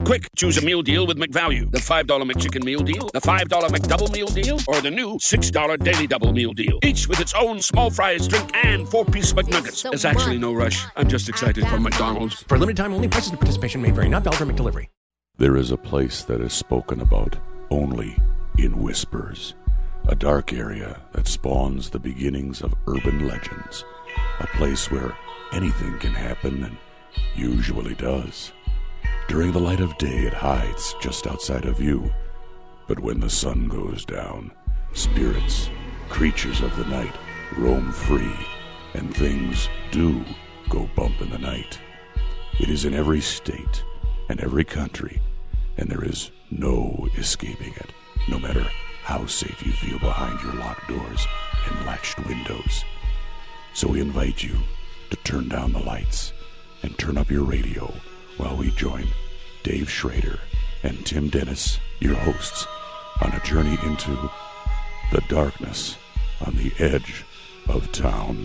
Quick, choose a meal deal with McValue. The $5 McChicken meal deal, the $5 McDouble meal deal, or the new $6 Daily Double meal deal. Each with its own small fries, drink, and 4-piece McNuggets. There's actually no rush. I'm just excited for McDonald's. For limited time only, prices and participation may vary. Not valid for McDelivery. There is a place that is spoken about only in whispers. A dark area that spawns the beginnings of urban legends. A place where anything can happen and usually does. During the light of day, it hides just outside of view. But when the sun goes down, spirits, creatures of the night, roam free, and things do go bump in the night. It is in every state and every country, and there is no escaping it, no matter how safe you feel behind your locked doors and latched windows. So we invite you to turn down the lights and turn up your radio while we join Dave Schrader and Tim Dennis, your hosts, on a journey into the darkness on the edge of town.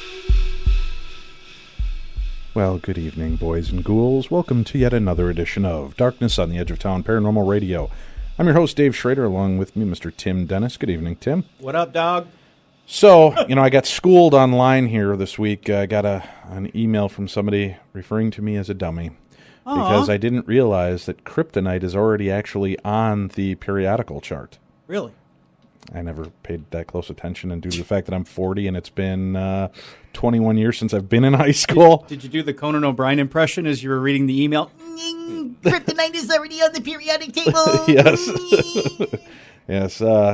Well, good evening, boys and ghouls. Welcome to yet another edition of Darkness on the Edge of Town Paranormal Radio. I'm your host, Dave Schrader, along with me, Mr. Tim Dennis. Good evening, Tim. What up, dog? So, I got schooled online here this week. I got an email from somebody referring to me as a dummy because I didn't realize that kryptonite is already actually on the periodical chart. Really? I never paid that close attention, and due to the fact that I'm 40 and it's been 21 years since I've been in high school. Did you do the Conan O'Brien impression as you were reading the email? Kryptonite is already on the periodic table. Yes. Yes.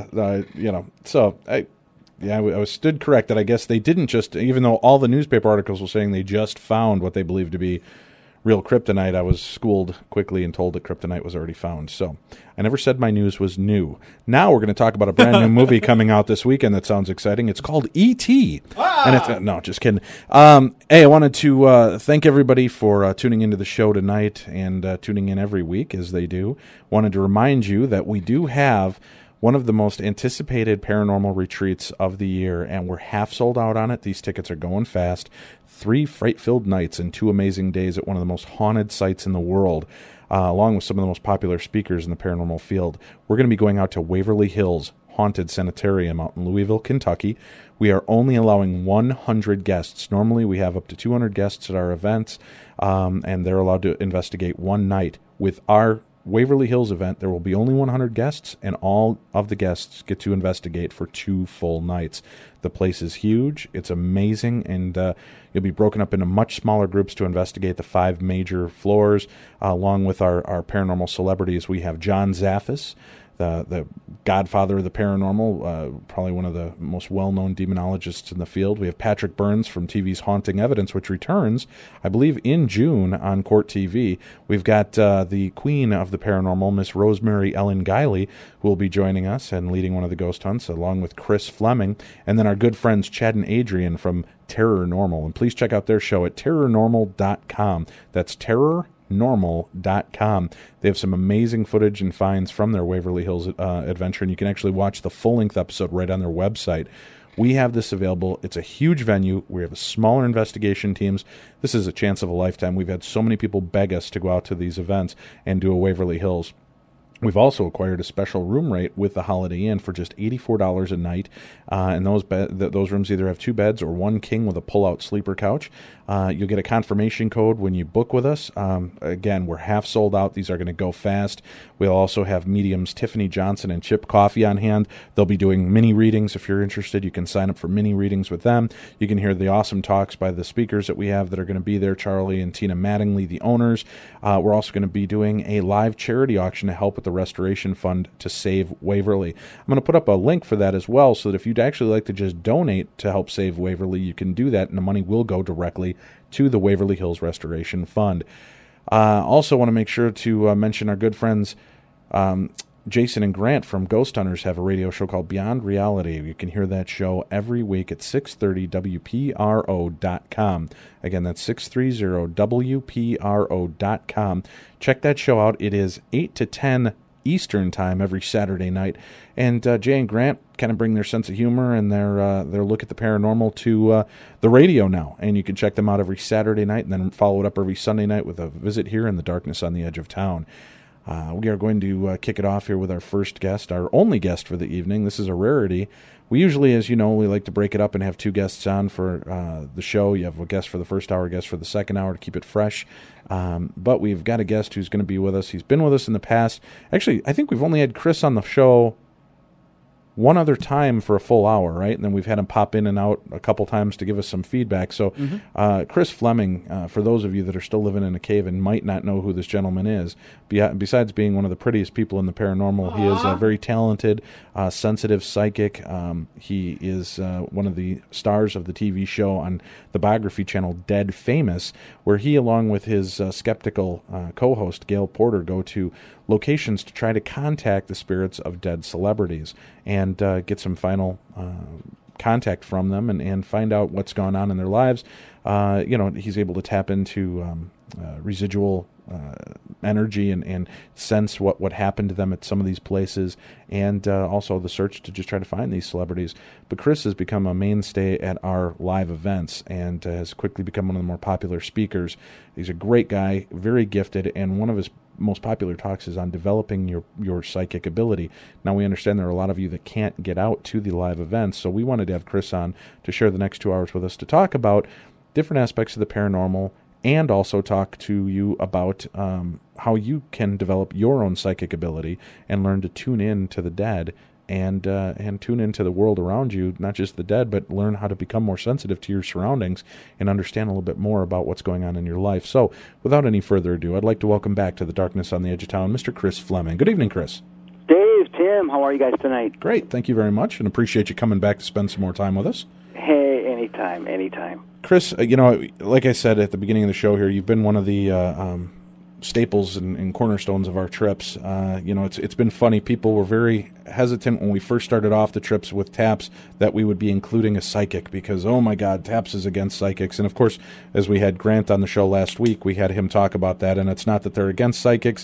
So I was stood corrected. I guess they didn't just, even though all the newspaper articles were saying they just found what they believed to be real kryptonite, I was schooled quickly and told that kryptonite was already found. So I never said my news was new. Now we're going to talk about a brand new movie coming out this weekend that sounds exciting. It's called E.T. And it's, no, just kidding. Hey, I wanted to thank everybody for tuning into the show tonight and tuning in every week as they do. Wanted to remind you that we do have one of the most anticipated paranormal retreats of the year, and we're half sold out on it. These tickets are going fast. 3 fright-filled nights and 2 amazing days at one of the most haunted sites in the world, along with some of the most popular speakers in the paranormal field. We're going to be going out to Waverly Hills Haunted Sanitarium out in Louisville, Kentucky. We are only allowing 100 guests. Normally we have up to 200 guests at our events, and they're allowed to investigate one night. With our Waverly Hills event, there will be only 100 guests, and all of the guests get to investigate for 2 full nights. The place is huge. It's amazing, and you'll be broken up into much smaller groups to investigate the 5 major floors, along with our paranormal celebrities. We have John Zaffis, the godfather of the paranormal, probably one of the most well-known demonologists in the field. We have Patrick Burns from TV's Haunting Evidence, which returns, I believe, in June on Court TV. We've got the queen of the paranormal, Miss Rosemary Ellen Guiley, who will be joining us and leading one of the ghost hunts, along with Chris Fleming, and then our good friends Chad and Adrian from Terror Normal. And please check out their show at terrornormal.com. That's terrornormal.com. They have some amazing footage and finds from their Waverly Hills adventure, and you can actually watch the full-length episode right on their website. We have this available. It's a huge venue. We have smaller investigation teams. This is a chance of a lifetime. We've had so many people beg us to go out to these events and do a Waverly Hills. We've also acquired a special room rate with the Holiday Inn for just $84 a night, and those rooms either have 2 beds or 1 king with a pull-out sleeper couch. You'll get a confirmation code when you book with us. Again, we're half sold out. These are going to go fast. We'll also have mediums Tiffany Johnson and Chip Coffey on hand. They'll be doing mini readings. If you're interested, you can sign up for mini readings with them. You can hear the awesome talks by the speakers that we have that are going to be there, Charlie and Tina Mattingly, the owners. We're also going to be doing a live charity auction to help with the Restoration Fund to save Waverly. I'm going to put up a link for that as well, so that if you'd actually like to just donate to help save Waverly, you can do that, and the money will go directly to the Waverly Hills Restoration Fund. Also want to make sure to mention our good friends Jason and Grant from Ghost Hunters have a radio show called Beyond Reality. You can hear that show every week at 6:30 WPRO.com. Again, that's 630 WPRO.com. Check that show out. It is 8 to 10 Eastern Time every Saturday night. And Jay and Grant kind of bring their sense of humor and their look at the paranormal to the radio now. And you can check them out every Saturday night and then follow it up every Sunday night with a visit here in the Darkness on the Edge of Town. We are going to kick it off here with our first guest, our only guest for the evening. This is a rarity. We usually, as you know, we like to break it up and have two guests on for the show. You have a guest for the first hour, a guest for the second hour to keep it fresh. But we've got a guest who's going to be with us. He's been with us in the past. Actually, I think we've only had Chris on the show one other time for a full hour, right? And then we've had him pop in and out a couple times to give us some feedback. So Chris Fleming, for those of you that are still living in a cave and might not know who this gentleman is, besides being one of the prettiest people in the paranormal, he is a very talented, sensitive psychic. He is one of the stars of the TV show on the biography channel Dead Famous, where he, along with his skeptical co-host Gail Porter, go to locations to try to contact the spirits of dead celebrities and get some final contact from them and find out what's gone on in their lives. He's able to tap into residual energy and sense what happened to them at some of these places, and also the search to just try to find these celebrities. But Chris has become a mainstay at our live events and has quickly become one of the more popular speakers. He's a great guy, very gifted, and one of his most popular talks is on developing your psychic ability. Now, we understand there are a lot of you that can't get out to the live events, so we wanted to have Chris on to share the next 2 hours with us to talk about different aspects of the paranormal and also talk to you about how you can develop your own psychic ability and learn to tune in to the dead and tune into the world around you, not just the dead, but learn how to become more sensitive to your surroundings and understand a little bit more about what's going on in your life. So, without any further ado, I'd like to welcome back to the Darkness on the Edge of Town, Mr. Chris Fleming. Good evening, Chris. Dave, Tim, how are you guys tonight? Great. Thank you very much, and appreciate you coming back to spend some more time with us. Hey, anytime. Chris, like I said at the beginning of the show here, you've been one of the staples and cornerstones of our trips. It's been funny. People were very hesitant when we first started off the trips with TAPS that we would be including a psychic because, oh my God, TAPS is against psychics. And of course, as we had Grant on the show last week, we had him talk about that. And it's not that they're against psychics.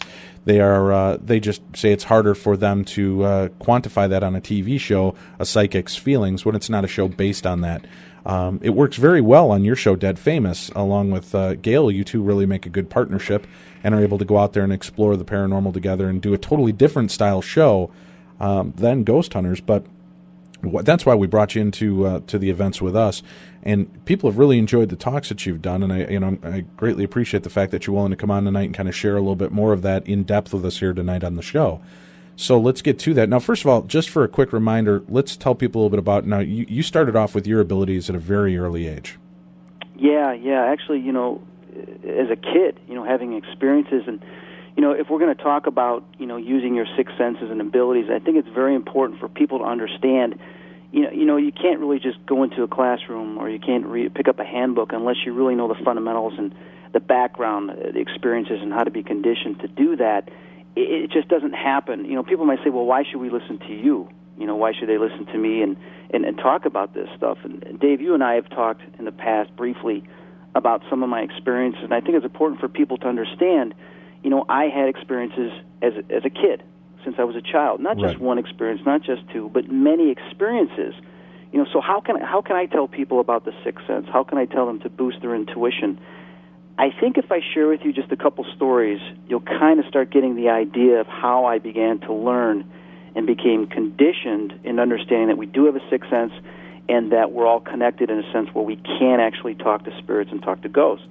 They just say it's harder for them to quantify that on a TV show, a psychic's feelings, when it's not a show based on that. It works very well on your show, Dead Famous. Along with Gail, you two really make a good partnership and are able to go out there and explore the paranormal together and do a totally different style show than Ghost Hunters. But that's why we brought you into to the events with us. And people have really enjoyed the talks that you've done, and I greatly appreciate the fact that you're willing to come on tonight and kind of share a little bit more of that in depth with us here tonight on the show. So let's get to that. Now, first of all, just for a quick reminder, let's tell people a little bit about, now, you started off with your abilities at a very early age. Yeah. Actually, as a kid, having experiences, and, if we're going to talk about, using your sixth senses and abilities, I think it's very important for people to understand, you can't really just go into a classroom or you can't pick up a handbook unless you really know the fundamentals and the background, the experiences, and how to be conditioned to do that. It just doesn't happen. People might say, well, why should we listen to you? Why should they listen to me and talk about this stuff? And Dave, you and I have talked in the past briefly about some of my experiences, and I think it's important for people to understand, I had experiences as a kid, since I was a child. Not just one experience, not just two, but many experiences. So how can I tell people about the sixth sense? How can I tell them to boost their intuition? I think if I share with you just a couple stories, you'll kind of start getting the idea of how I began to learn and became conditioned in understanding that we do have a sixth sense and that we're all connected in a sense where we can actually talk to spirits and talk to ghosts.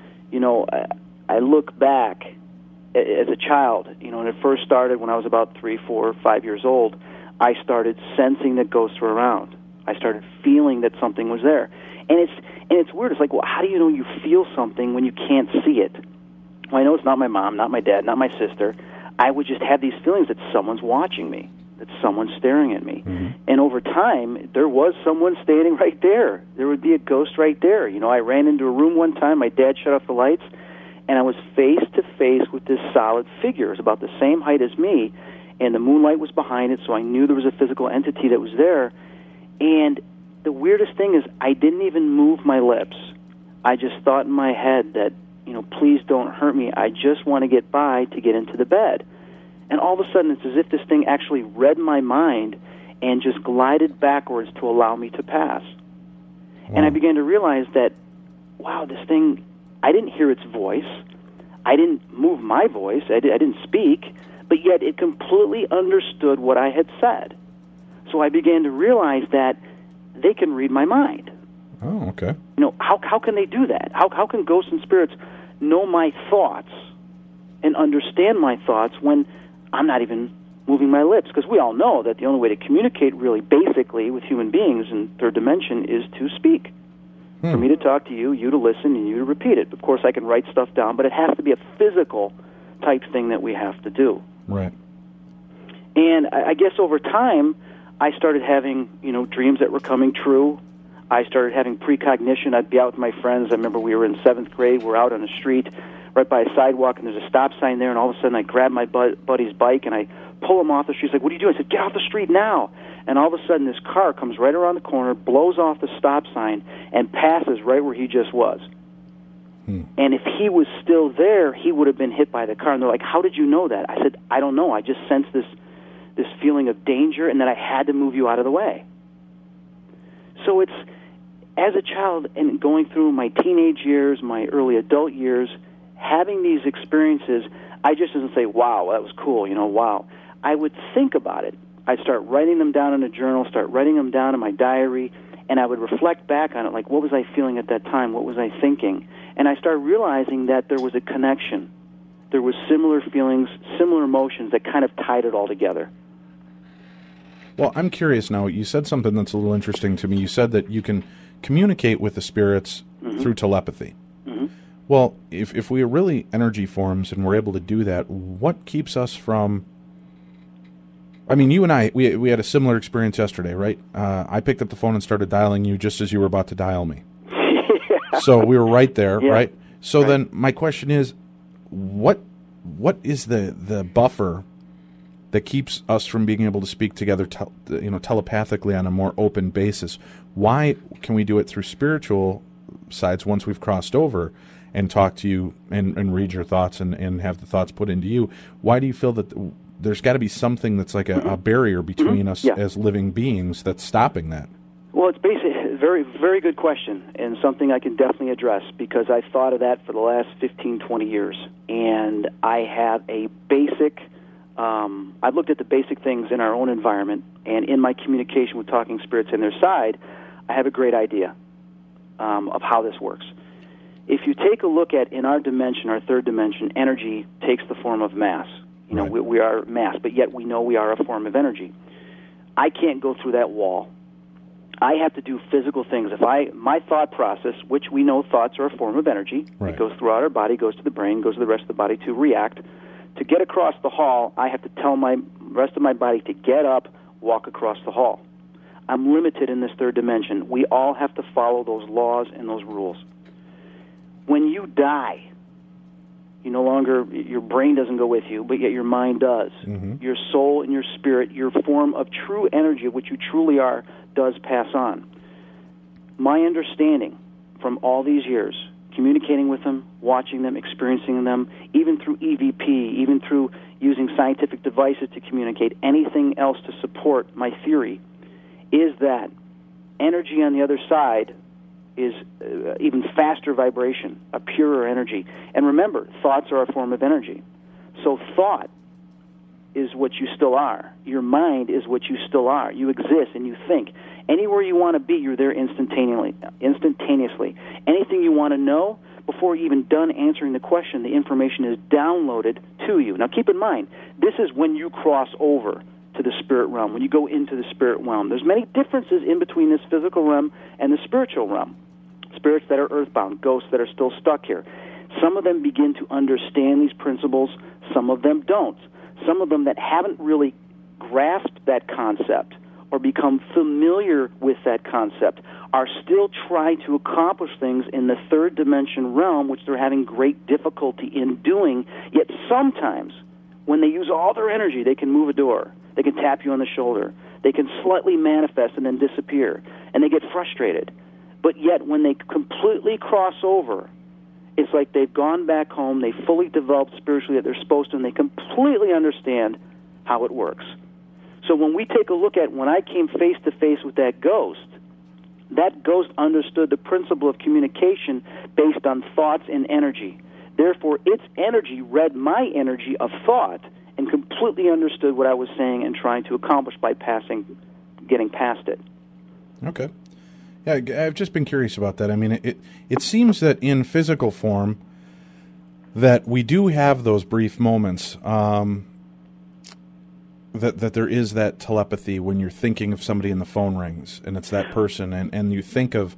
I look back as a child, and it first started when I was about 3, 4, 5 years old. I started sensing that ghosts were around. I started feeling that something was there. And it's weird. It's like, well, how do you know you feel something when you can't see it? Well, I know it's not my mom, not my dad, not my sister. I would just have these feelings that someone's watching me, that someone's staring at me. Mm-hmm. And over time, there was someone standing right there. There would be a ghost right there. I ran into a room one time. My dad shut off the lights, and I was face to face with this solid figure. It was about the same height as me, and the moonlight was behind it, so I knew there was a physical entity that was there. And the weirdest thing is I didn't even move my lips. I just thought in my head that, please don't hurt me. I just want to get by to get into the bed. And all of a sudden, it's as if this thing actually read my mind and just glided backwards to allow me to pass. Wow. And I began to realize that, wow, this thing, I didn't hear its voice. I didn't move my voice. I didn't speak. But yet it completely understood what I had said. So I began to realize that they can read my mind. Oh, okay. You know, how can they do that? How can ghosts and spirits know my thoughts and understand my thoughts when I'm not even moving my lips? Because we all know that the only way to communicate really basically with human beings in third dimension is to speak. For me to talk to you, you to listen, and you to repeat it. Of course, I can write stuff down, but it has to be a physical type thing that we have to do. Right. And I guess over time, I started having, dreams that were coming true. I started having precognition. I'd be out with my friends. I remember we were in 7th grade. We're out on the street right by a sidewalk, and there's a stop sign there, and all of a sudden I grab my buddy's bike, and I pull him off the street. He's like, what are you doing? I said, get off the street now. And all of a sudden this car comes right around the corner, blows off the stop sign, and passes right where he just was. And if he was still there, he would have been hit by the car. And they're like, how did you know that? I said, I don't know. I just sensed this feeling of danger, and that I had to move you out of the way. So it's, as a child and going through my teenage years, my early adult years, having these experiences, I just didn't say, wow, that was cool, wow. I would think about it. I'd start writing them down in a journal, start writing them down in my diary, and I would reflect back on it, like, what was I feeling at that time? What was I thinking? And I started realizing that there was a connection. There was similar feelings, similar emotions that kind of tied it all together. Well, I'm curious now. You said something that's a little interesting to me. You said that you can communicate with the spirits through telepathy. Well, if we are really energy forms and we're able to do that, what keeps us from... I mean, you and I, we had a similar experience yesterday, right? I picked up the phone and started dialing you just as you were about to dial me. So we were right there, right? So then my question is, what is the buffer that keeps us from being able to speak together telepathically on a more open basis? Why can we do it through spiritual sides once we've crossed over and talk to you and read your thoughts and have the thoughts put into you? Why do you feel that there's got to be something that's like a barrier between us as living beings that's stopping that? Well, it's basically a very, very good question, and something I can definitely address, because I've thought of that for the last 15, 20 years. And I have a basic, I've looked at the basic things in our own environment, and in my communication with talking spirits and their side, I have a great idea of how this works. If you take a look at, in our dimension, our third dimension, energy takes the form of mass. We are mass, but yet we know we are a form of energy. I can't go through that wall. I have to do physical things. My thought process, which we know thoughts are a form of energy, it goes throughout our body, goes to the brain, goes to the rest of the body to react. To get across the hall, I have to tell my rest of my body to get up, walk across the hall. I'm limited in this third dimension. We all have to follow those laws and those rules. When you die, you no longer, your brain doesn't go with you, but yet your mind does. Your soul and your spirit, your form of true energy, of which you truly are, does pass on. My understanding from all these years, communicating with them, watching them, experiencing them, even through EVP, even through using scientific devices to communicate, anything else to support my theory, is that energy on the other side is even faster vibration, a purer energy. And remember, thoughts are a form of energy. So thought is what you still are. Your mind is what you still are. You exist and you think. Anywhere you want to be, you're there instantaneously. Anything you want to know, before you're even done answering the question, the information is downloaded to you. Now keep in mind, this is when you cross over to the spirit realm, when you go into the spirit realm. There's many differences in between this physical realm and the spiritual realm. Spirits that are earthbound, ghosts that are still stuck here. Some of them begin to understand these principles, some of them don't. Some of them that haven't really grasped that concept or become familiar with that concept are still trying to accomplish things in the third dimension realm, which they're having great difficulty in doing. Yet sometimes, when they use all their energy, they can move a door. They can tap you on the shoulder. They can slightly manifest and then disappear. And they get frustrated. But yet, when they completely cross over it's like they've gone back home, they fully developed spiritually that they're supposed to, and they completely understand how it works. So when we take a look at when I came face-to-face with that ghost understood the principle of communication based on thoughts and energy. Therefore, its energy read my energy of thought and completely understood what I was saying and trying to accomplish by getting past it. Okay. Yeah, I've just been curious about that. I mean, it seems that in physical form that we do have those brief moments, that there is that telepathy when you're thinking of somebody and the phone rings and it's that person, and you think of,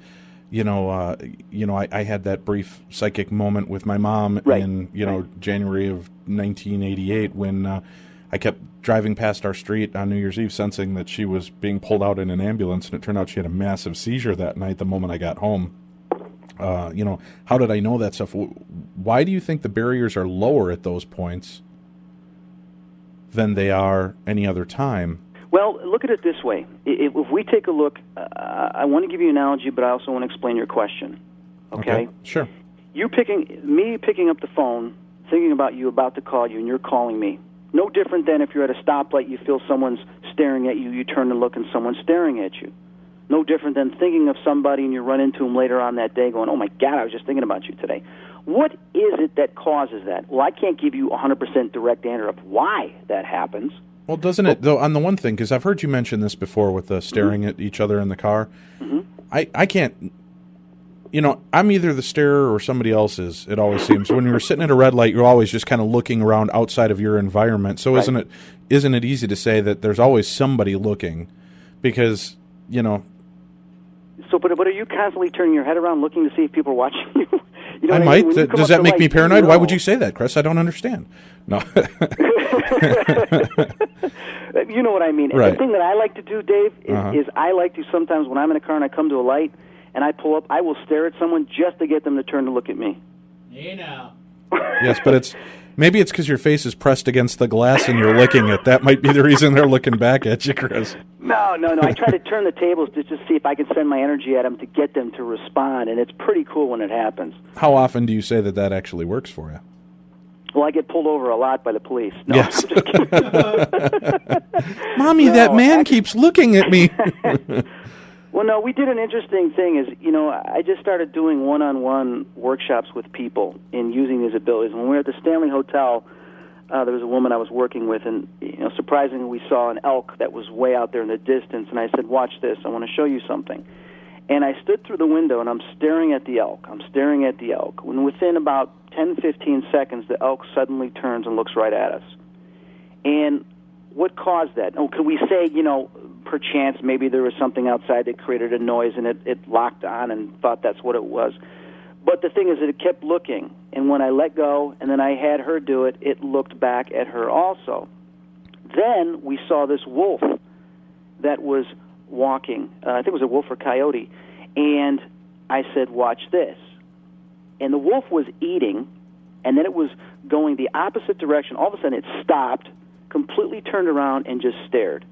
I had that brief psychic moment with my mom in January of 1988 when I kept driving past our street on New Year's Eve, sensing that she was being pulled out in an ambulance, and it turned out she had a massive seizure that night the moment I got home. How did I know that stuff? Why do you think the barriers are lower at those points than they are any other time? Well, look at it this way. If we take a look, I want to give you an analogy, but I also want to explain your question. Okay? Sure. Picking up the phone, thinking about you, about to call you, and you're calling me. No different than if you're at a stoplight, you feel someone's staring at you, you turn and look, and someone's staring at you. No different than thinking of somebody and you run into them later on that day going, oh, my God, I was just thinking about you today. What is it that causes that? Well, I can't give you a 100% direct answer of why that happens. Well, doesn't it, though, on the one thing, because I've heard you mention this before with the staring at each other in the car. Mm-hmm. I can't, I'm either the starer or somebody else is, it always seems. When you're sitting at a red light, you're always just kind of looking around outside of your environment. So isn't it easy to say that there's always somebody looking? Because, So, but are you constantly turning your head around looking to see if people are watching you? I might. Does that make me paranoid? Why would you say that, Chris? I don't understand. No. You know what I mean. Right. The thing that I like to do, Dave, is I like to sometimes when I'm in a car and I come to a light and I pull up, I will stare at someone just to get them to turn to look at me. Hey now. Yes, but maybe it's because your face is pressed against the glass and you're licking it. That might be the reason they're looking back at you, Chris. No. I try to turn the tables to just see if I can send my energy at them to get them to respond, and it's pretty cool when it happens. How often do you say that actually works for you? Well, I get pulled over a lot by the police. No, yes. I'm just kidding. Mommy, that man keeps looking at me. Well, no, we did an interesting thing is, I just started doing one-on-one workshops with people in using these abilities. When we were at the Stanley Hotel, there was a woman I was working with, and surprisingly, we saw an elk that was way out there in the distance, and I said, watch this, I want to show you something. And I stood through the window, and I'm staring at the elk. When within about 10, 15 seconds, the elk suddenly turns and looks right at us. And what caused that? Oh, could we say, perchance maybe there was something outside that created a noise and it locked on and thought that's what it was. But the thing is that it kept looking, and when I let go and then I had her do it, it looked back at her also. Then we saw this wolf that was walking. I think it was a wolf or coyote, and I said, watch this. And the wolf was eating, and then it was going the opposite direction. All of a sudden it stopped, completely turned around, and just stared.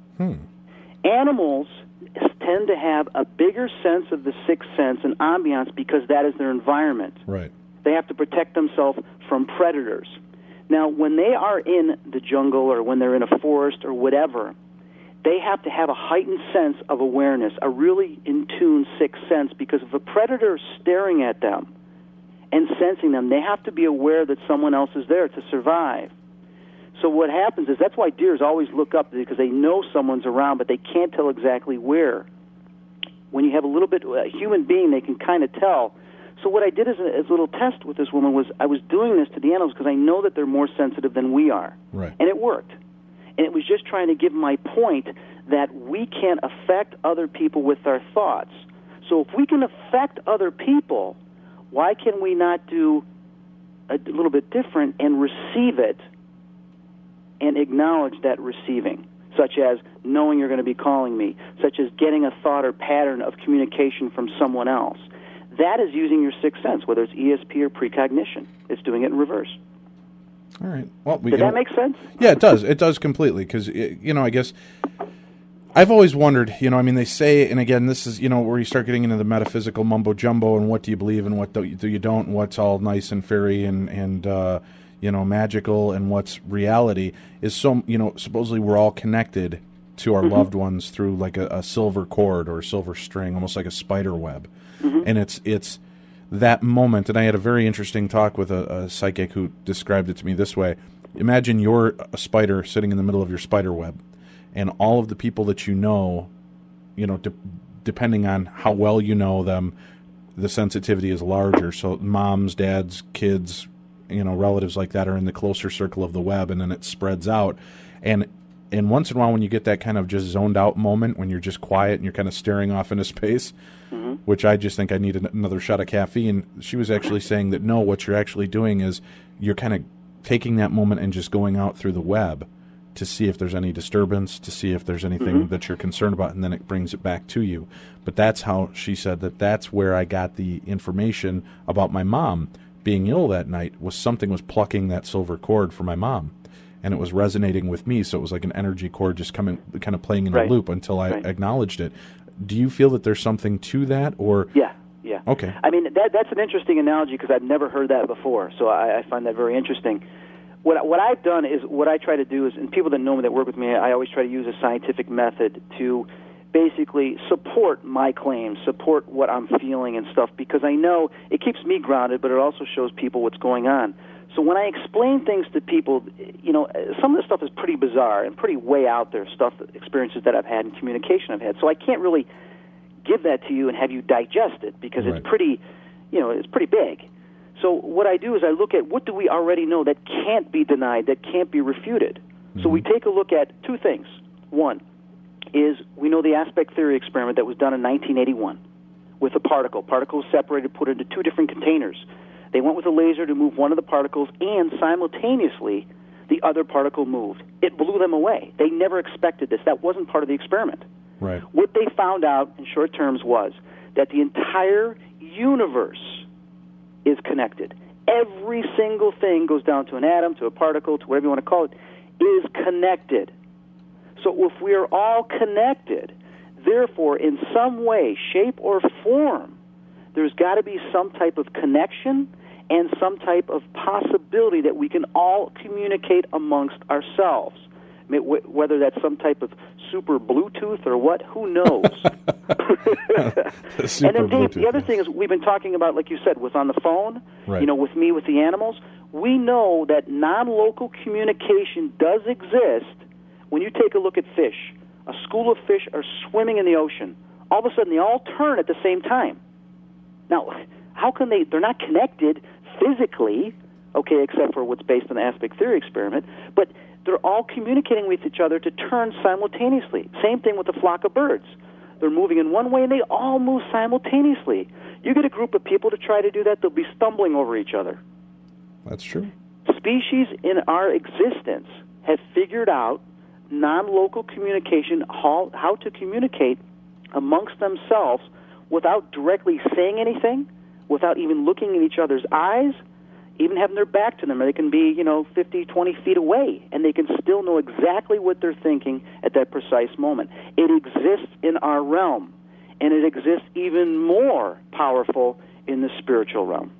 Animals tend to have a bigger sense of the sixth sense and ambiance because that is their environment. Right. They have to protect themselves from predators. Now, when they are in the jungle or when they're in a forest or whatever, they have to have a heightened sense of awareness, a really in-tune sixth sense, because if a predator is staring at them and sensing them, they have to be aware that someone else is there to survive. So what happens is that's why deers always look up, because they know someone's around, but they can't tell exactly where. When you have a human being, they can kind of tell. So what I did as a little test with this woman was I was doing this to the animals because I know that they're more sensitive than we are. Right. And it worked. And it was just trying to give my point that we can affect other people with our thoughts. So if we can affect other people, why can we not do a little bit different and receive it and acknowledge that receiving, such as knowing you're going to be calling me, such as getting a thought or pattern of communication from someone else. That is using your sixth sense, whether it's ESP or precognition. It's doing it in reverse. All right. Well, Does that make sense? Yeah, it does. It does completely, because, I guess I've always wondered, they say, and again, this is, where you start getting into the metaphysical mumbo jumbo and what do you believe and what do you don't, and what's all nice and fairy and magical and what's reality is supposedly we're all connected to our loved ones through like a silver cord or a silver string, almost like a spider web. And it's that moment, and I had a very interesting talk with a psychic who described it to me this way. Imagine you're a spider sitting in the middle of your spider web. And all of the people that depending on how well you know them, the sensitivity is larger. So moms, dads, kids, relatives like that are in the closer circle of the web, and then it spreads out. And once in a while when you get that kind of just zoned out moment when you're just quiet and you're kind of staring off into space, which I just think I need another shot of caffeine, she was actually saying that, no, what you're actually doing is you're kind of taking that moment and just going out through the web to see if there's any disturbance, to see if there's anything that you're concerned about, and then it brings it back to you. But that's how she said that's where I got the information about my mom being ill that night, was something was plucking that silver cord for my mom, and it was resonating with me, so it was like an energy cord just kind of playing in a loop until I acknowledged it. Do you feel that there's something to that, or... Yeah. Okay. I mean, that's an interesting analogy because I've never heard that before, so I find that very interesting. What I've done is, what I try to do is, and people that know me, that work with me, I always try to use a scientific method to basically support my claims, support what I'm feeling and stuff, because I know it keeps me grounded, but it also shows people what's going on. So when I explain things to people, some of the stuff is pretty bizarre and pretty way out there stuff, experiences that I've had and communication I've had. So I can't really give that to you and have you digest it because it's pretty, it's pretty big. So what I do is I look at what do we already know that can't be denied, that can't be refuted. So we take a look at two things. One is we know the aspect theory experiment that was done in 1981 with a particle. Particles separated, put into two different containers. They went with a laser to move one of the particles, and simultaneously the other particle moved. It blew them away. They never expected this. That wasn't part of the experiment. Right. What they found out in short terms was that the entire universe is connected. Every single thing goes down to an atom, to a particle, to whatever you want to call it, is connected. So if we are all connected, therefore, in some way, shape, or form, there's got to be some type of connection and some type of possibility that we can all communicate amongst ourselves. I mean, whether that's some type of super Bluetooth or what, who knows? And then, Dave, the other thing is we've been talking about, like you said, was on the phone, with me, with the animals. We know that non-local communication does exist. When you take a look at fish, a school of fish are swimming in the ocean. All of a sudden, they all turn at the same time. Now, how can they're not connected physically, okay, except for what's based on the aspect theory experiment, but they're all communicating with each other to turn simultaneously. Same thing with a flock of birds. They're moving in one way, and they all move simultaneously. You get a group of people to try to do that, they'll be stumbling over each other. That's true. Species in our existence have figured out non-local communication, how to communicate amongst themselves without directly saying anything, without even looking in each other's eyes, even having their back to them. They can be, 50, 20 feet away, and they can still know exactly what they're thinking at that precise moment. It exists in our realm, and it exists even more powerful in the spiritual realm.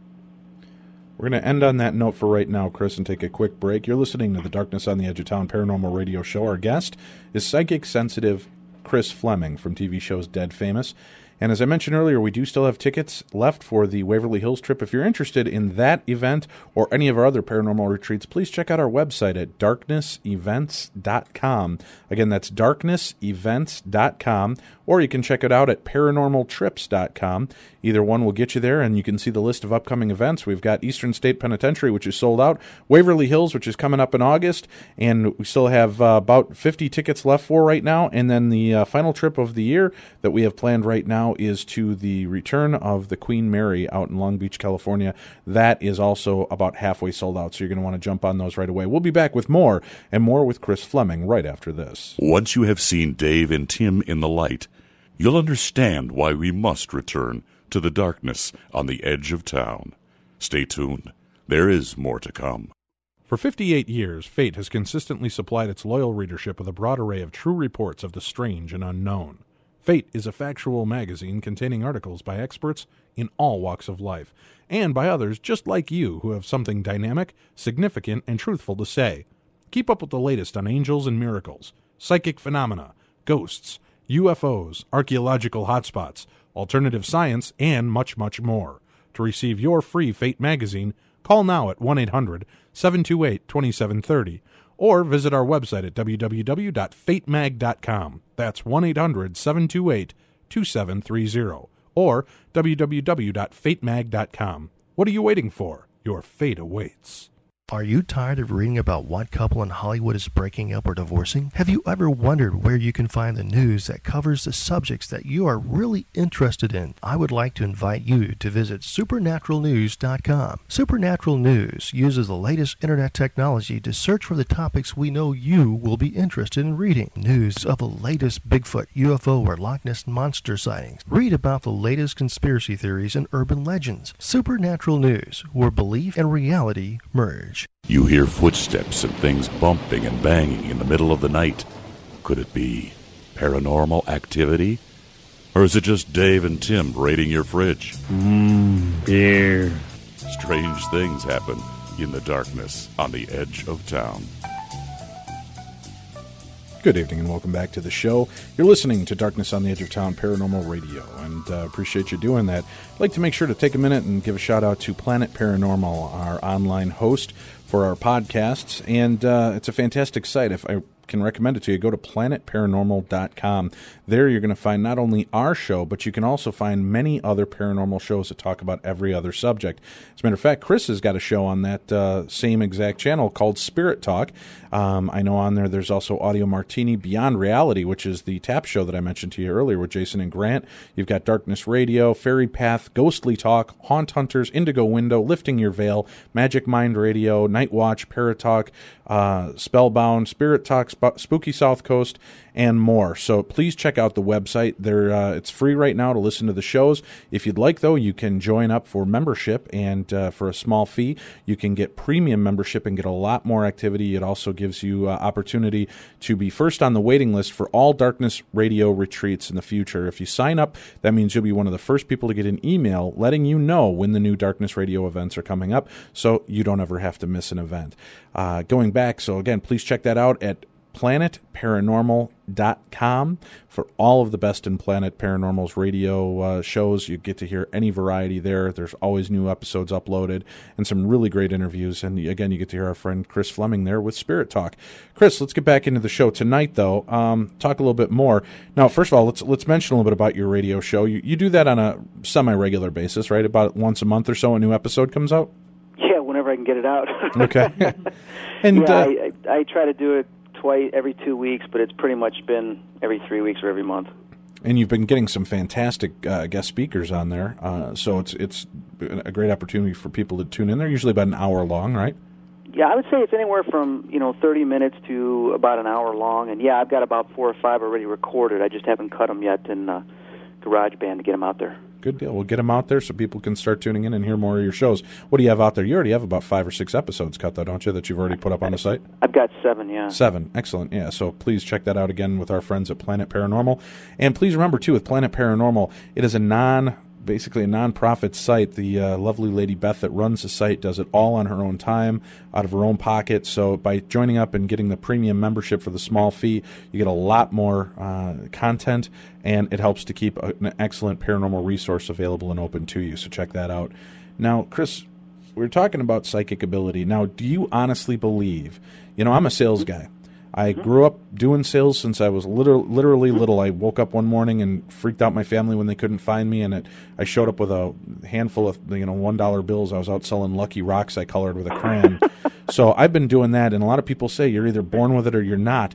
We're going to end on that note for right now, Chris, and take a quick break. You're listening to the Darkness on the Edge of Town Paranormal Radio Show. Our guest is psychic sensitive Chris Fleming from TV shows Dead Famous. And as I mentioned earlier, we do still have tickets left for the Waverly Hills trip. If you're interested in that event or any of our other paranormal retreats, please check out our website at darknessevents.com. Again, that's darknessevents.com, or you can check it out at paranormaltrips.com. Either one will get you there, and you can see the list of upcoming events. We've got Eastern State Penitentiary, which is sold out, Waverly Hills, which is coming up in August, and we still have about 50 tickets left for right now. And then the final trip of the year that we have planned right now is to the return of the Queen Mary out in Long Beach, California. That is also about halfway sold out, so you're going to want to jump on those right away. We'll be back with more and more with Chris Fleming right after this. Once you have seen Dave and Tim in the light, you'll understand why we must return to the darkness on the edge of town. Stay tuned. There is more to come. For 58 years, Fate has consistently supplied its loyal readership with a broad array of true reports of the strange and unknown. Fate is a factual magazine containing articles by experts in all walks of life, and by others just like you who have something dynamic, significant, and truthful to say. Keep up with the latest on angels and miracles, psychic phenomena, ghosts, UFOs, archaeological hotspots, alternative science, and much, much more. To receive your free Fate magazine, call now at 1-800-728-2730 or visit our website at www.fatemag.com. That's 1-800-728-2730 or www.fatemag.com. What are you waiting for? Your fate awaits. Are you tired of reading about what couple in Hollywood is breaking up or divorcing? Have you ever wondered where you can find the news that covers the subjects that you are really interested in? I would like to invite you to visit supernaturalnews.com. Supernatural News uses the latest internet technology to search for the topics we know you will be interested in reading. News of the latest Bigfoot, UFO, or Loch Ness Monster sightings. Read about the latest conspiracy theories and urban legends. Supernatural News, where belief and reality merge. You hear footsteps and things bumping and banging in the middle of the night. Could it be paranormal activity? Or is it just Dave and Tim raiding your fridge? Beer. Strange things happen in the darkness on the edge of town. Good evening and welcome back to the show. You're listening to Darkness on the Edge of Town Paranormal Radio, and appreciate you doing that. I'd like to make sure to take a minute and give a shout out to Planet Paranormal, our online host for our podcasts, and it's a fantastic site. If I can recommend it to you, go to planetparanormal.com. There you're going to find not only our show, but you can also find many other paranormal shows that talk about every other subject. As a matter of fact, Chris has got a show on that same exact channel called Spirit Talk. I know on there's also Audio Martini Beyond Reality, which is the tap show that I mentioned to you earlier with Jason and Grant. You've got Darkness Radio, Fairy Path, Ghostly Talk, Haunt Hunters, Indigo Window, Lifting Your Veil, Magic Mind Radio, Night Watch, Paratalk, Spellbound, Spirit Talk, Spooky South Coast, and more. So please check out the website. It's free right now to listen to the shows. If you'd like, though, you can join up for membership, and for a small fee, you can get premium membership and get a lot more activity. It also gives you opportunity to be first on the waiting list for all Darkness Radio retreats in the future. If you sign up, that means you'll be one of the first people to get an email letting you know when the new Darkness Radio events are coming up, so you don't ever have to miss an event. Going back, so again, please check that out at planetparanormal.com for all of the best in Planet Paranormal's radio shows. You get to hear any variety there. There's always new episodes uploaded and some really great interviews. And again, you get to hear our friend Chris Fleming there with Spirit Talk. Chris, let's get back into the show tonight, though. Talk a little bit more. Now, first of all, let's mention a little bit about your radio show. You do that on a semi-regular basis, right? About once a month or so a new episode comes out? Yeah, whenever I can get it out. Okay. And yeah, I try to do it twice every 2 weeks, but it's pretty much been every 3 weeks or every month. And you've been getting some fantastic guest speakers on there, so it's a great opportunity for people to tune in. They're usually about an hour long, right? Yeah, I would say it's anywhere from 30 minutes to about an hour long. And yeah, I've got about 4 or 5 already recorded. I just haven't cut them yet in GarageBand to get them out there. Good deal. We'll get them out there so people can start tuning in and hear more of your shows. What do you have out there? You already have about 5 or 6 episodes cut, though, don't you, that you've already put up on the site? I've got 7, yeah. 7. Excellent. Yeah, so please check that out again with our friends at Planet Paranormal. And please remember, too, with Planet Paranormal, it is basically a non-profit site. The lovely lady Beth that runs the site does it all on her own time, out of her own pocket. So by joining up and getting the premium membership for the small fee, you get a lot more content, and it helps to keep an excellent paranormal resource available and open to you. So check that out. Now, Chris, we were talking about psychic ability. Now, do you honestly believe, I'm a sales guy. I grew up doing sales since I was literally little. I woke up one morning and freaked out my family when they couldn't find me, and I showed up with a handful of $1 bills. I was out selling Lucky Rocks I colored with a crayon. So I've been doing that, and a lot of people say you're either born with it or you're not.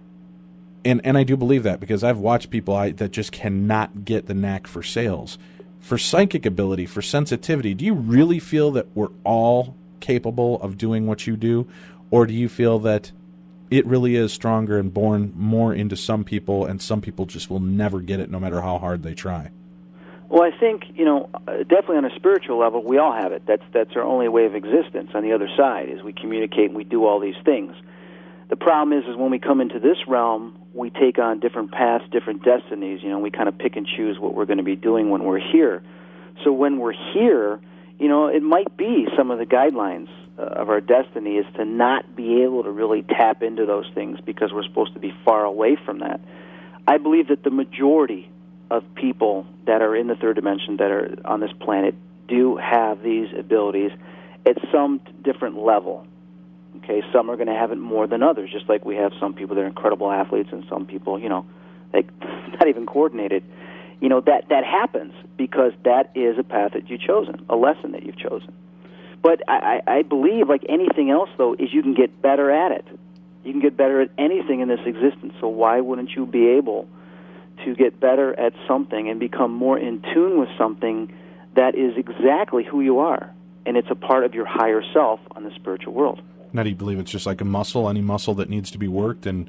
And I do believe that, because I've watched people that just cannot get the knack for sales. For psychic ability, for sensitivity, do you really feel that we're all capable of doing what you do, or do you feel that it really is stronger and born more into some people, and some people just will never get it no matter how hard they try? Well, I think, definitely on a spiritual level, we all have it. That's our only way of existence on the other side, is we communicate and we do all these things. The problem is when we come into this realm, we take on different paths, different destinies. We kind of pick and choose what we're going to be doing when we're here. So when we're here, it might be some of the guidelines of our destiny is to not be able to really tap into those things because we're supposed to be far away from that. I believe that the majority of people that are in the third dimension that are on this planet do have these abilities at some different level. Okay, some are going to have it more than others, just like we have some people that are incredible athletes and some people, like not even coordinated. That happens because that is a path that you've chosen, a lesson that you've chosen. But I believe, like anything else, though, is you can get better at it. You can get better at anything in this existence, so why wouldn't you be able to get better at something and become more in tune with something that is exactly who you are, and it's a part of your higher self on the spiritual world. Now, do you believe it's just like a muscle, any muscle that needs to be worked and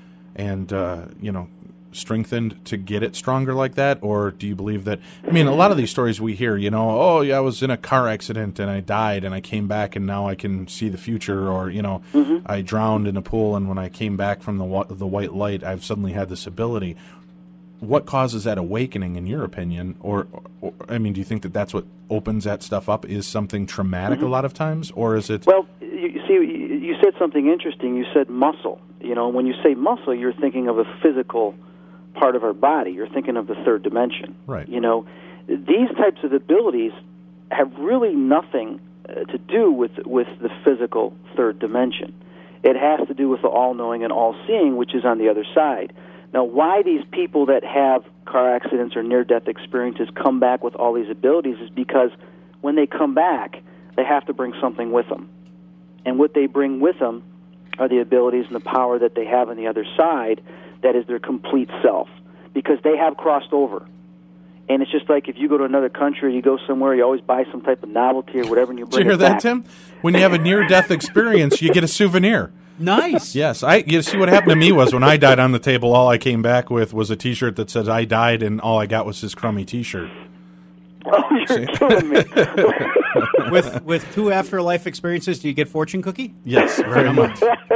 strengthened to get it stronger like that? Or do you believe that, a lot of these stories we hear, I was in a car accident and I died and I came back and now I can see the future, or, I drowned in a pool and when I came back from the white light, I've suddenly had this ability. What causes that awakening, in your opinion? Or do you think that that's what opens that stuff up? Is something traumatic a lot of times, or is it? Well, you said something interesting. You said muscle. When you say muscle, you're thinking of a physical part of our body. You're thinking of the third dimension. Right. These types of abilities have really nothing to do with the physical third dimension. It has to do with the all-knowing and all-seeing, which is on the other side. Now, why these people that have car accidents or near-death experiences come back with all these abilities is because when they come back, they have to bring something with them. And what they bring with them are the abilities and the power that they have on the other side that is their complete self, because they have crossed over. And it's just like if you go to another country, you go somewhere, you always buy some type of novelty or whatever, and you bring it back. Did you hear that, Tim? When you have a near-death experience, you get a souvenir. Nice. Yes. You see, what happened to me was when I died on the table, all I came back with was a T-shirt that says I died, and all I got was this crummy T-shirt. Oh, you're killing me. With 2 afterlife experiences, do you get fortune cookie? Yes, very much.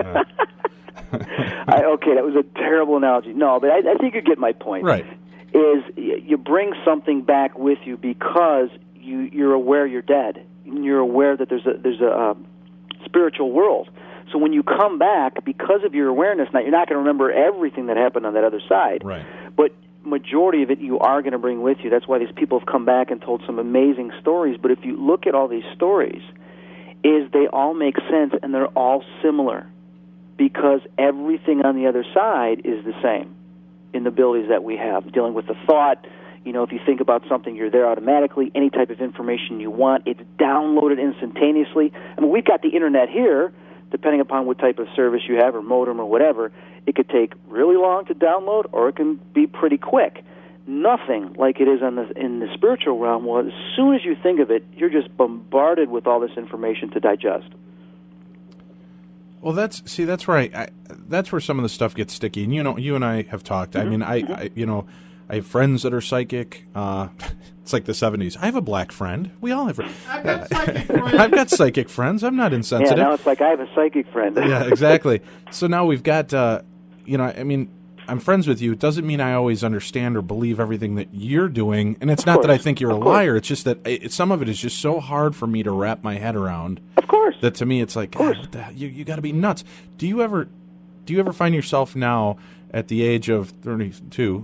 Okay, that was a terrible analogy. No, but I think you get my point. Right. Is you bring something back with you because you're aware you're dead. You're aware that there's a spiritual world. So when you come back, because of your awareness, now you're not going to remember everything that happened on that other side. Right. But majority of it you are going to bring with you. That's why these people have come back and told some amazing stories. But if you look at all these stories, is they all make sense and they're all similar because everything on the other side is the same in the abilities that we have. Dealing with the thought, if you think about something, you're there automatically. Any type of information you want, it's downloaded instantaneously. We've got the internet here. Depending upon what type of service you have or modem or whatever, it could take really long to download or it can be pretty quick. Nothing like it is in the spiritual realm. Well, as soon as you think of it, you're just bombarded with all this information to digest. Well, that's where that's where some of the stuff gets sticky. And you and I have talked. Mm-hmm. I have friends that are psychic. It's like the 70s. I have a black friend. We all have. I've got psychic friends. I've got psychic friends. I'm not insensitive. Yeah, now it's like I have a psychic friend. Yeah, exactly. So now we've got, I'm friends with you. It doesn't mean I always understand or believe everything that you're doing. And it's not that I think you're a liar. It's just that some of it is just so hard for me to wrap my head around. Of course. That to me it's like, God, what the hell? You got to be nuts. Do you ever find yourself now at the age of 32?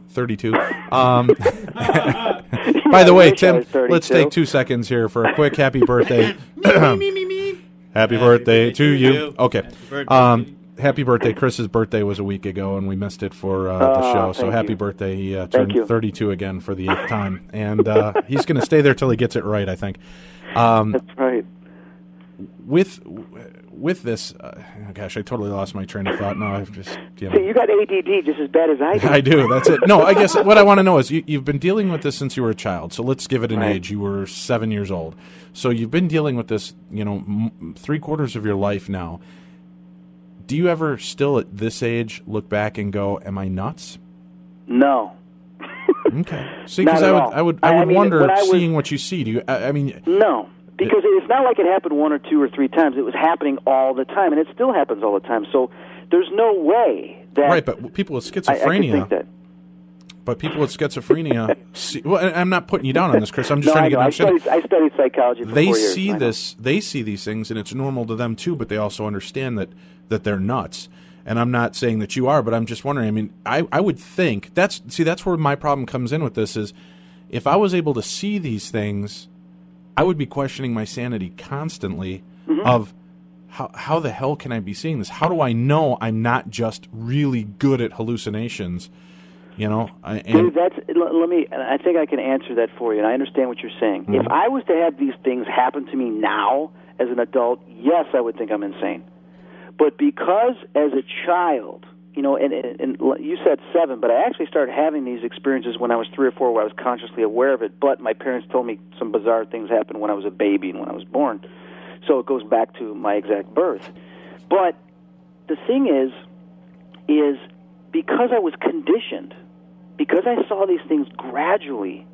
By the way, Tim, let's take 2 seconds here for a quick happy birthday. Happy birthday to you. Okay. Happy birthday. Chris's birthday was a week ago, and we missed it for the show. So happy birthday. He turned 32 again for the 8th time. And he's going to stay there till he gets it right, I think. That's right. With this, gosh, I totally lost my train of thought. No, I've just, See, you got ADD just as bad as I do. I do. That's it. No, I guess what I want to know is you've been dealing with this since you were a child. So let's give it an age. You were 7 years old. So you've been dealing with this, 3/4 of your life now. Do you ever still at this age look back and go, am I nuts? No. Okay. See, because I would wonder, seeing what you see. Do you? I mean, no, because it's not like it happened 1 or 2 or 3 times. It was happening all the time, and it still happens all the time. So there's no way that right. But people with schizophrenia. I think that. But people with schizophrenia, well, I'm not putting you down on this, Chris. I'm just trying to get an understanding. I studied psychology for 4 years. They see these things, and it's normal to them too. But they also understand that they're nuts. And I'm not saying that you are, but I'm just wondering. I mean, I would think that's where my problem comes in with this is, if I was able to see these things, I would be questioning my sanity constantly. Of how the hell can I be seeing this? How do I know I'm not just really good at hallucinations? You know, Dude, I think I can answer that for you, and I understand what you're saying. If I was to have these things happen to me now as an adult, yes, I would think I'm insane. But because as a child, you know, and you said 7, but I actually started having these experiences when I was 3 or 4 where I was consciously aware of it, but my parents told me some bizarre things happened when I was a baby and when I was born. So it goes back to my exact birth. But the thing is because I was conditioned, because I saw these things gradually,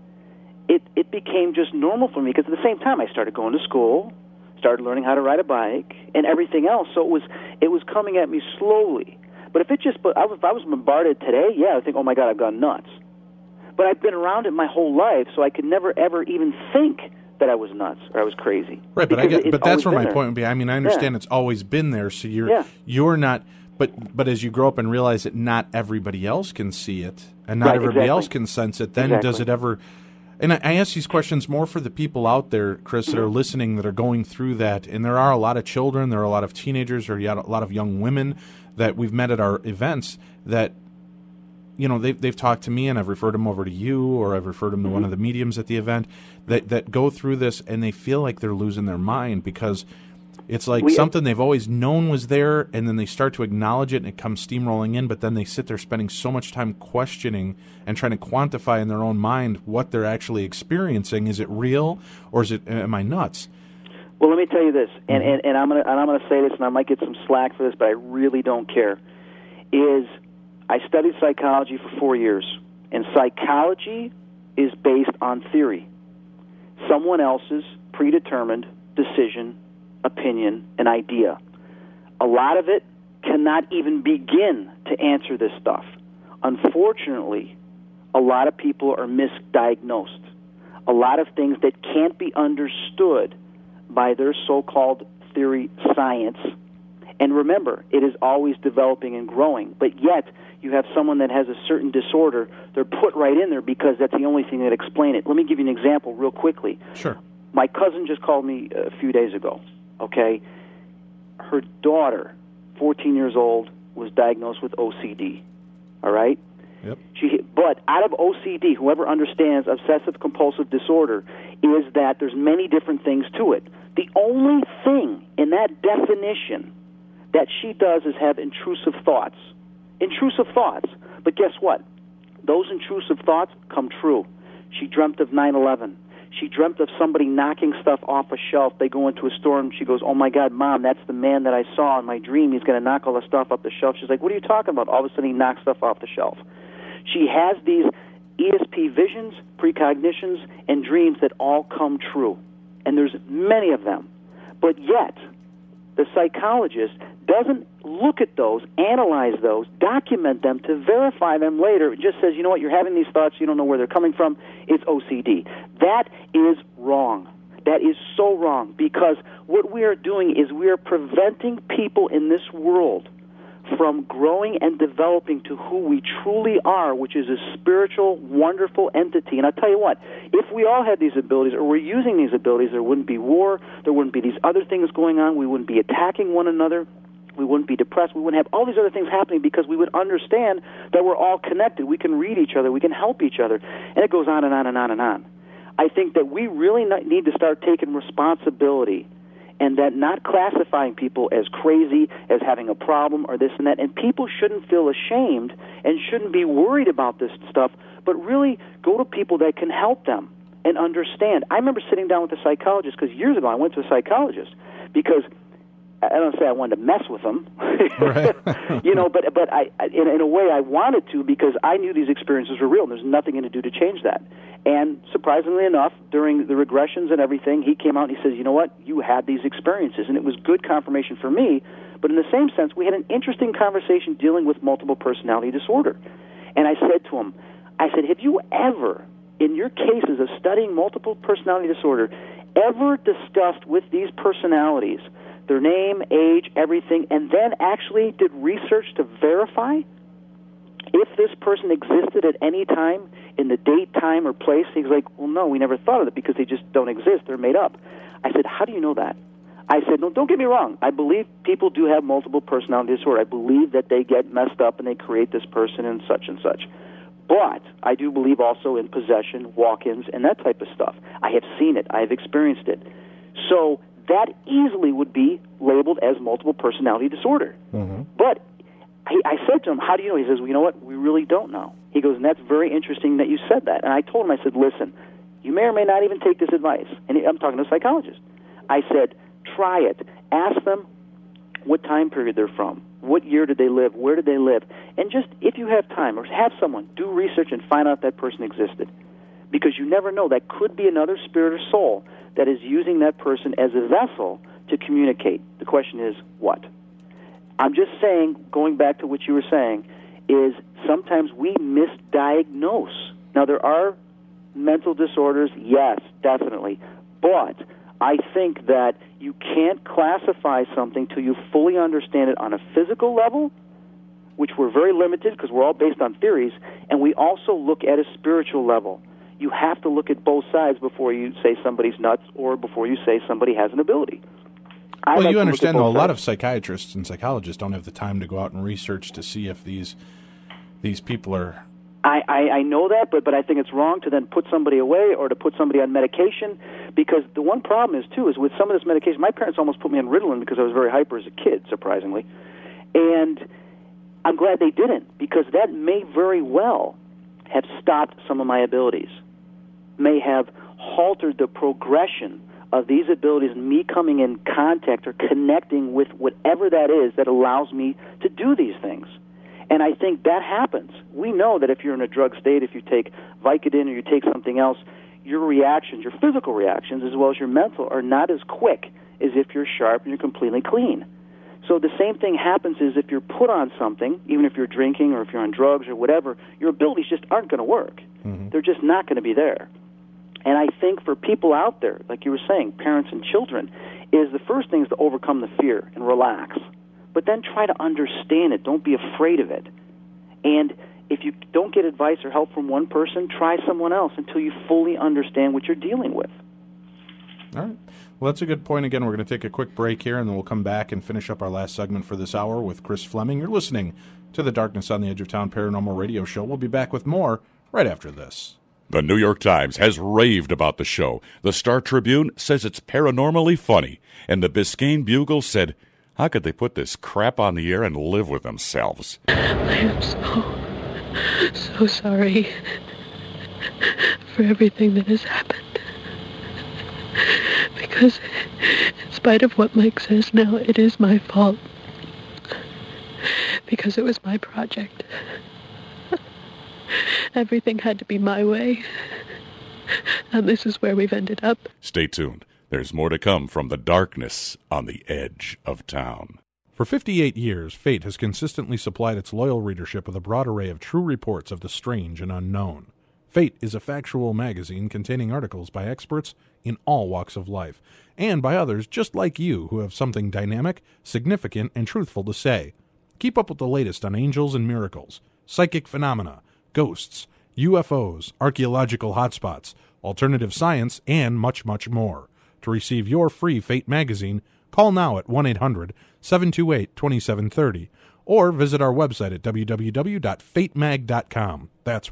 it became just normal for me. Because at the same time, I started going to school, started learning how to ride a bike, and everything else. So it was coming at me slowly. But if I was bombarded today, yeah, I think, oh my God, I've gone nuts. But I've been around it my whole life, so I could never ever even think that I was nuts or I was crazy. Right, but that's where my point would be. I mean, I understand it's always been there, so you're not. But as you grow up and realize that not everybody else can see it, and not everybody else can sense it, then does it ever... And I ask these questions more for the people out there, Chris, that are listening, that are going through that. And there are a lot of children, there are a lot of teenagers, or a lot of young women that we've met at our events that, you know, they've talked to me, and I've referred them over to you, or I've referred them to one of the mediums at the event, that go through this, and they feel like they're losing their mind because... It's like something they've always known was there, and then they start to acknowledge it, and it comes steamrolling in, but then they sit there spending so much time questioning and trying to quantify in their own mind what they're actually experiencing. Is it real, or am I nuts? Well, let me tell you this, and I'm gonna say this, and I might get some slack for this, but I really don't care, is I studied psychology for 4 years, and psychology is based on theory. Someone else's predetermined decision, opinion, and idea. A lot of it cannot even begin to answer this stuff. Unfortunately, a lot of people are misdiagnosed. A lot of things that can't be understood by their so-called theory science. And remember, it is always developing and growing, but yet you have someone that has a certain disorder, they're put right in there because that's the only thing that explains it. Let me give you an example real quickly. Sure. My cousin just called me a few days ago. Okay, her daughter, 14 years old, was diagnosed with OCD. All right? Yep. But out of OCD, whoever understands obsessive-compulsive disorder, is that there's many different things to it. The only thing in that definition that she does is have intrusive thoughts. Intrusive thoughts. But guess what? Those intrusive thoughts come true. She dreamt of 9/11. She dreamt of somebody knocking stuff off a shelf. They go into a store, and she goes, oh, my God, Mom, that's the man that I saw in my dream. He's going to knock all the stuff off the shelf. She's like, what are you talking about? All of a sudden, he knocks stuff off the shelf. She has these ESP visions, precognitions, and dreams that all come true. And there's many of them. But yet, the psychologist doesn't look at those, analyze those, document them to verify them later. It just says, you know what, you're having these thoughts, you don't know where they're coming from, it's OCD. That is wrong. That is so wrong, because what we are doing is we are preventing people in this world from growing and developing to who we truly are, which is a spiritual, wonderful entity. And I'll tell you what, if we all had these abilities, or we're using these abilities, there wouldn't be war, there wouldn't be these other things going on, we wouldn't be attacking one another, we wouldn't be depressed, we wouldn't have all these other things happening, because we would understand that we're all connected. We can read each other, we can help each other, and it goes on and on and on and on. I think that we really need to start taking responsibility, and that not classifying people as crazy, as having a problem, or this and that. And people shouldn't feel ashamed and shouldn't be worried about this stuff, but really go to people that can help them and understand. I remember sitting down with a psychologist, because years ago I went to a psychologist, because I don't say I wanted to mess with them, Right. but I in a way I wanted to, because I knew these experiences were real, and there's nothing going to do to change that. And surprisingly enough, during the regressions and everything, he came out and he says, you know what, you had these experiences, and it was good confirmation for me. But in the same sense, we had an interesting conversation dealing with multiple personality disorder. And I said to him, have you ever, in your cases of studying multiple personality disorder, ever discussed with these personalities their name, age, everything, and then actually did research to verify if this person existed at any time in the date, time, or place? He's like, well, no, we never thought of it because they just don't exist. They're made up. I said, how do you know that? I said, no, don't get me wrong. I believe people do have multiple personality disorder. I believe that they get messed up and they create this person and such and such. But I do believe also in possession, walk-ins, and that type of stuff. I have seen it. I have experienced it. So that easily would be labeled as multiple personality disorder. Mm-hmm. But I said to him, how do you know? He says, well, you know what? We really don't know. He goes, and that's very interesting that you said that. And I told him, I said, listen, you may or may not even take this advice. And I'm talking to a psychologist. I said, try it. Ask them what time period they're from. What year did they live? Where did they live? And just, if you have time, or have someone do research and find out that person existed. Because you never know. That could be another spirit or soul that is using that person as a vessel to communicate. The question is, what? I'm just saying, going back to what you were saying, is sometimes we misdiagnose. Now, there are mental disorders, yes, definitely. But I think that you can't classify something till you fully understand it on a physical level, which we're very limited because we're all based on theories, and we also look at a spiritual level. You have to look at both sides before you say somebody's nuts or before you say somebody has an ability. Well, you understand, though, a lot of psychiatrists and psychologists don't have the time to go out and research to see if these people are... I know that, but I think it's wrong to then put somebody away or to put somebody on medication, because the one problem is, too, is with some of this medication, my parents almost put me on Ritalin because I was very hyper as a kid, surprisingly. And I'm glad they didn't, because that may very well have stopped some of my abilities, may have halted the progression of these abilities and me coming in contact or connecting with whatever that is that allows me to do these things. And I think that happens. We know that if you're in a drug state, if you take Vicodin or you take something else, your reactions, your physical reactions, as well as your mental, are not as quick as if you're sharp and you're completely clean. So the same thing happens is if you're put on something, even if you're drinking or if you're on drugs or whatever, your abilities just aren't going to work. Mm-hmm. They're just not going to be there. And I think for people out there, like you were saying, parents and children, is the first thing is to overcome the fear and relax. But then try to understand it. Don't be afraid of it. And if you don't get advice or help from one person, try someone else until you fully understand what you're dealing with. All right. Well, that's a good point. Again, we're going to take a quick break here, and then we'll come back and finish up our last segment for this hour with Chris Fleming. You're listening to the Darkness on the Edge of Town Paranormal Radio Show. We'll be back with more right after this. The New York Times has raved about the show. The Star Tribune says it's paranormally funny. And the Biscayne Bugle said, how could they put this crap on the air and live with themselves? I am so sorry for everything that has happened. Because in spite of what Mike says now, it is my fault. Because it was my project. Everything had to be my way. And this is where we've ended up. Stay tuned. There's more to come from the darkness on the edge of town. For 58 years, Fate has consistently supplied its loyal readership with a broad array of true reports of the strange and unknown. Fate is a factual magazine containing articles by experts in all walks of life, and by others just like you who have something dynamic, significant, and truthful to say. Keep up with the latest on angels and miracles, psychic phenomena, ghosts, UFOs, archaeological hotspots, alternative science, and much, much more. To receive your free Fate magazine, call now at 1-800-728-2730 or visit our website at www.fatemag.com. That's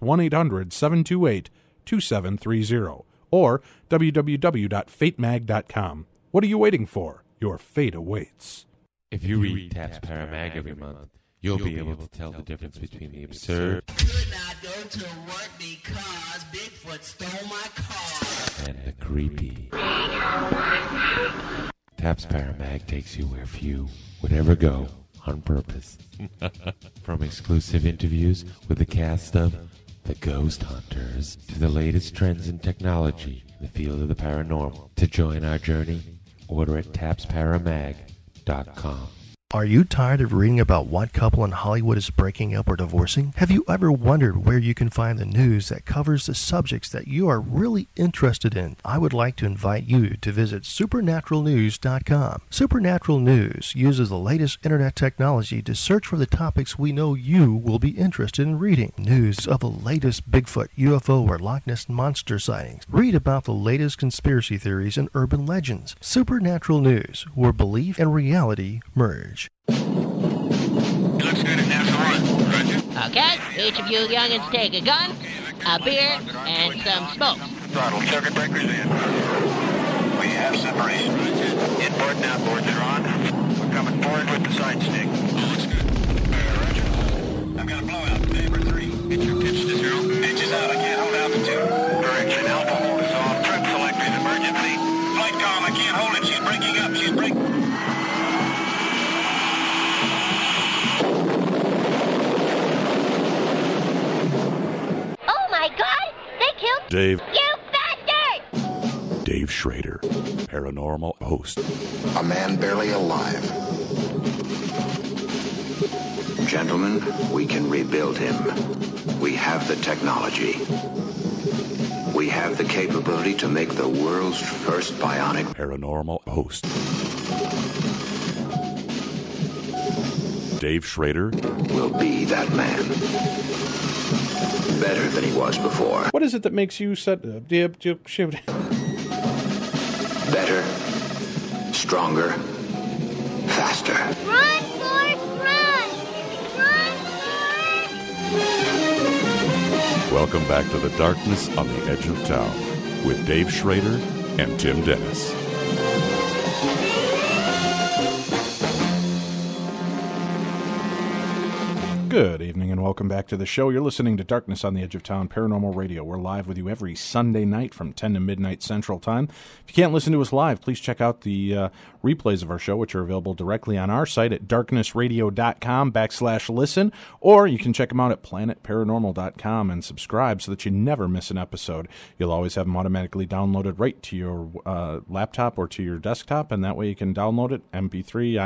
1-800-728-2730 or www.fatemag.com. What are you waiting for? Your fate awaits. If you read Taps Paramag every month, you'll be able to tell the difference between the absurd Could not go to work because Bigfoot stole my car. and the creepy. Taps Paramag takes you where few would ever go on purpose. From exclusive interviews with the cast of The Ghost Hunters to the latest trends in technology in the field of the paranormal. To join our journey, order at tapsparamag.com. Are you tired of reading about what couple in Hollywood is breaking up or divorcing? Have you ever wondered where you can find the news that covers the subjects that you are really interested in? I would like to invite you to visit supernaturalnews.com. Supernatural News uses the latest internet technology to search for the topics we know you will be interested in reading. News of the latest Bigfoot, UFO, or Loch Ness Monster sightings. Read about the latest conspiracy theories and urban legends. Supernatural News, where belief and reality merge. Looks good at National Run. Roger. Okay, each of you youngins take a gun, a beer, and some smoke. Throttle circuit breakers in. We have separation. Inboard and outboards are on. We're coming forward with the side stick. Looks good. Roger. I've got a blowout. Neighbor 3. Get your pitch to 0. Pitch is out. I can't hold altitude. Direction. Alpha hold is off. Trip selectors emergency. Flight comm. I can't hold it. She's breaking up. She's breaking. Dave. You bastard! Dave Schrader, paranormal host. A man barely alive. Gentlemen, we can rebuild him. We have the technology. We have the capability to make the world's first bionic paranormal host. Dave Schrader will be that man. Better than he was before. What is it that makes you set better, stronger, faster. Run, Forrest, run! Run, Forrest! Welcome back to the darkness on the edge of town with Dave Schrader and Tim Dennis. Good evening and welcome back to the show. You're listening to Darkness on the Edge of Town Paranormal Radio. We're live with you every Sunday night from 10 to midnight Central Time. If you can't listen to us live, please check out the replays of our show, which are available directly on our site at darknessradio.com/listen, or you can check them out at planetparanormal.com and subscribe so that you never miss an episode. You'll always have them automatically downloaded right to your laptop or to your desktop, and that way you can download it, MP3,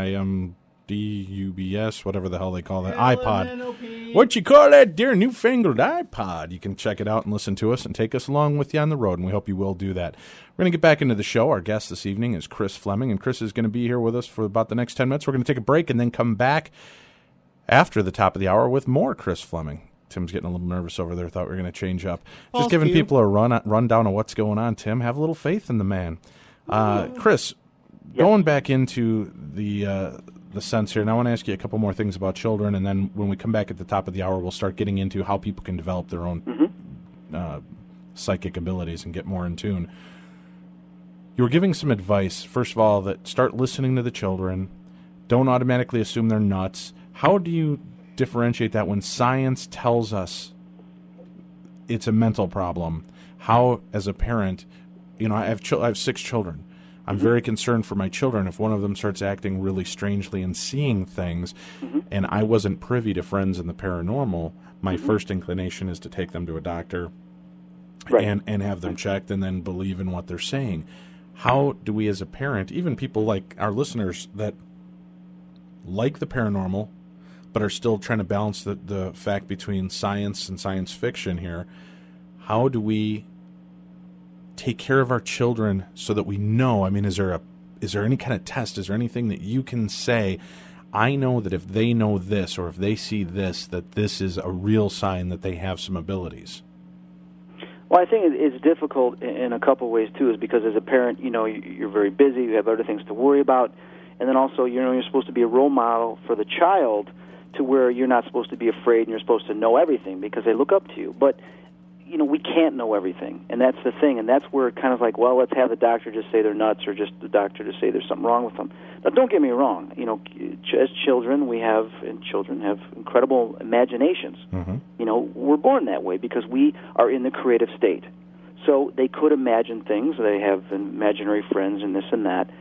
DUBS, whatever the hell they call that, iPod. What you call that, dear newfangled iPod? You can check it out and listen to us and take us along with you on the road, and we hope you will do that. We're going to get back into the show. Our guest this evening is Chris Fleming, and Chris is going to be here with us for about the next 10 minutes. We're going to take a break and then come back after the top of the hour with more Chris Fleming. Tim's getting a little nervous over there. Thought we were going to change up. Just giving people a rundown of what's going on, Tim. Have a little faith in the man. Chris, going back into the sense here, and I want to ask you a couple more things about children, and then when we come back at the top of the hour, we'll start getting into how people can develop their own psychic abilities and get more in tune. You were giving some advice, first of all, that start listening to the children, don't automatically assume they're nuts. How do you differentiate that when science tells us it's a mental problem? How, as a parent, I have 6 children. I'm very concerned for my children if one of them starts acting really strangely and seeing things, and I wasn't privy to friends in the paranormal. My first inclination is to take them to a doctor and have them checked and then believe in what they're saying. How do we as a parent, even people like our listeners that like the paranormal but are still trying to balance the fact between science and science fiction here, how do we take care of our children so that we know? I mean, is there any kind of test? Is there anything that you can say, I know that if they know this or if they see this, that this is a real sign that they have some abilities? Well, I think it's difficult in a couple of ways, too, is because as a parent, you're very busy, you have other things to worry about, and then also, you're supposed to be a role model for the child to where you're not supposed to be afraid and you're supposed to know everything because they look up to you. But we can't know everything, and that's the thing, and that's where it kind of like, well, let's have the doctor just say they're nuts or just the doctor just say there's something wrong with them. Now, don't get me wrong. As children, children have incredible imaginations. We're born that way because we are in the creative state. So they could imagine things. They have imaginary friends and this and that.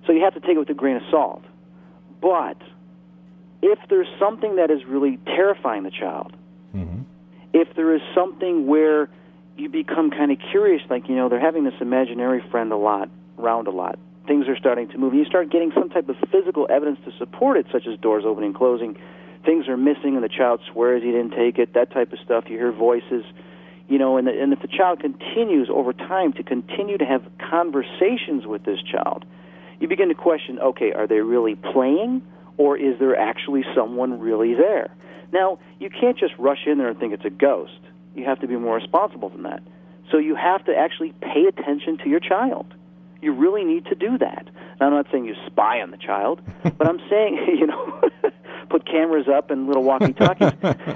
So you have to take it with a grain of salt. But if there's something that is really terrifying the child, if there is something where you become kind of curious, like, they're having this imaginary friend around a lot, things are starting to move, and you start getting some type of physical evidence to support it, such as doors opening and closing, things are missing, and the child swears he didn't take it, that type of stuff, you hear voices, and if the child continues over time to continue to have conversations with this child, you begin to question, okay, are they really playing, or is there actually someone really there? Now, you can't just rush in there and think it's a ghost. You have to be more responsible than that. So you have to actually pay attention to your child. You really need to do that. Now, I'm not saying you spy on the child, but I'm saying, put cameras up and little walkie-talkies,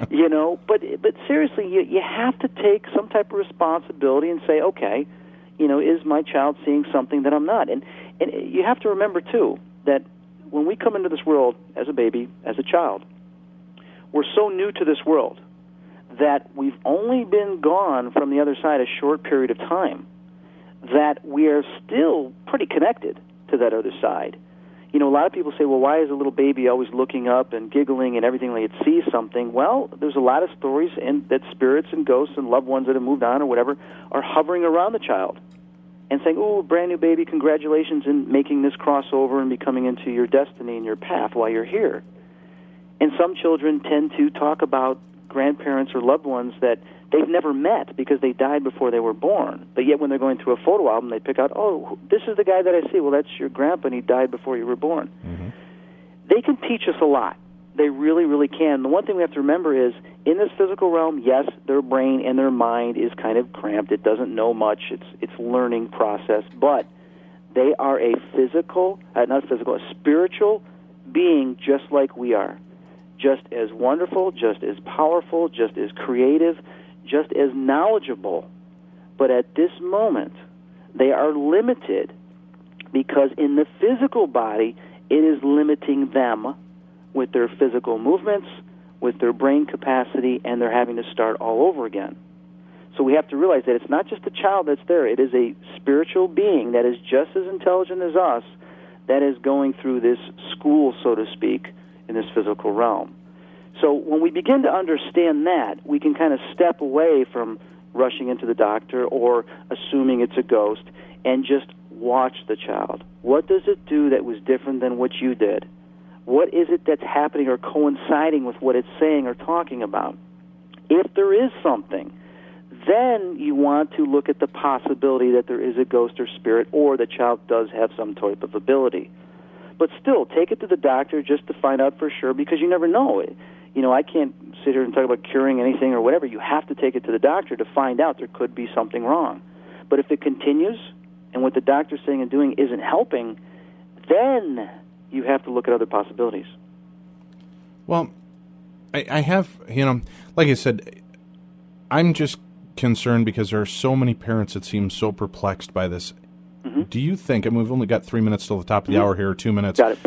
but seriously, you have to take some type of responsibility and say, okay, is my child seeing something that I'm not? And you have to remember, too, that when we come into this world as a baby, as a child, we're so new to this world that we've only been gone from the other side a short period of time, that we are still pretty connected to that other side. A lot of people say, well, why is a little baby always looking up and giggling and everything like it sees something? Well, there's a lot of stories that spirits and ghosts and loved ones that have moved on or whatever are hovering around the child and saying, oh, brand new baby, congratulations in making this crossover and becoming into your destiny and your path while you're here. And some children tend to talk about grandparents or loved ones that they've never met because they died before they were born. But yet when they're going through a photo album, they pick out, oh, this is the guy that I see. Well, that's your grandpa, and he died before you were born. They can teach us a lot. They really, really can. The one thing we have to remember is, in this physical realm, yes, their brain and their mind is kind of cramped. It doesn't know much. It's a learning process. But they are a spiritual being just like we are. Just as wonderful, just as powerful, just as creative, just as knowledgeable. But at this moment, they are limited because in the physical body, it is limiting them with their physical movements, with their brain capacity, and they're having to start all over again. So we have to realize that it's not just a child that's there. It is a spiritual being that is just as intelligent as us that is going through this school, so to speak, in this physical realm. So when we begin to understand that, we can kind of step away from rushing into the doctor or assuming it's a ghost and just watch the child. What does it do that was different than what you did? What is it that's happening or coinciding with what it's saying or talking about? If there is something, then you want to look at the possibility that there is a ghost or spirit or the child does have some type of ability. But still, take it to the doctor just to find out for sure, because you never know. I can't sit here and talk about curing anything or whatever. You have to take it to the doctor to find out there could be something wrong. But if it continues and what the doctor's saying and doing isn't helping, then you have to look at other possibilities. Well, I have, like I said, I'm just concerned because there are so many parents that seem so perplexed by this. Do you think, and we've only got 3 minutes till the top of the hour here, or 2 minutes. Got it.